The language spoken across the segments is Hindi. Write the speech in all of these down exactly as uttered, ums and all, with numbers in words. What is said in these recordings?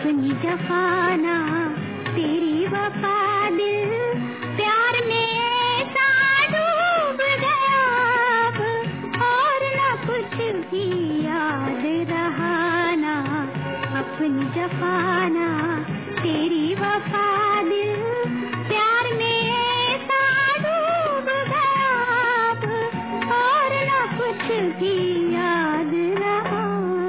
अपनी जफाना तेरी वफा दिल प्यार में ऐसा डूब गया अब, और न कुछ भी याद रहा ना। अपनी जफाना तेरी वफा दिल प्यार में ऐसा डूब गया अब, और न कुछ भी याद रहा।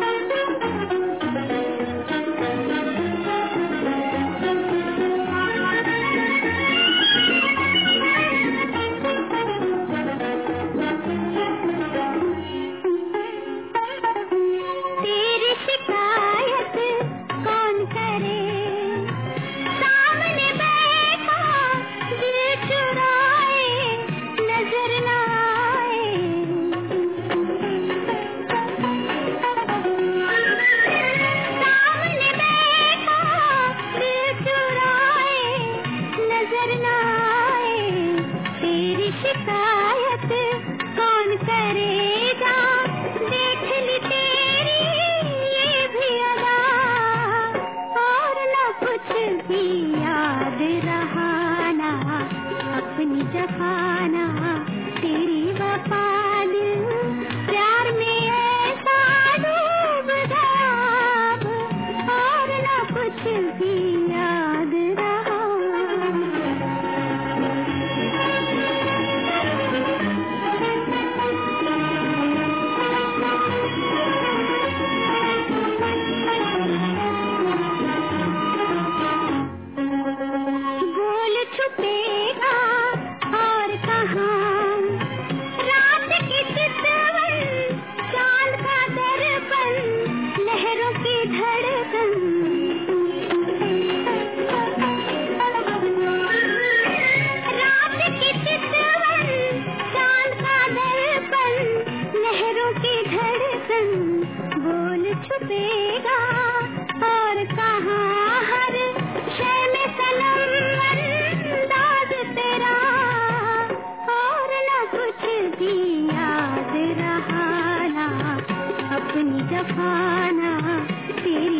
शिकायत कौन करेगा, देख ली तेरी ये भी अदा, और न कुछ भी याद रहा ना। अपनी जफाना तेरी वफा दिल प्यार में ऐसा डूब गया अब, और न कुछ भी याद रहा। छुपेगा और कहाँ हर शय में सनम अंदाज तेरा, और न कुछ भी याद रहा ना। अपनी जफाना तेरी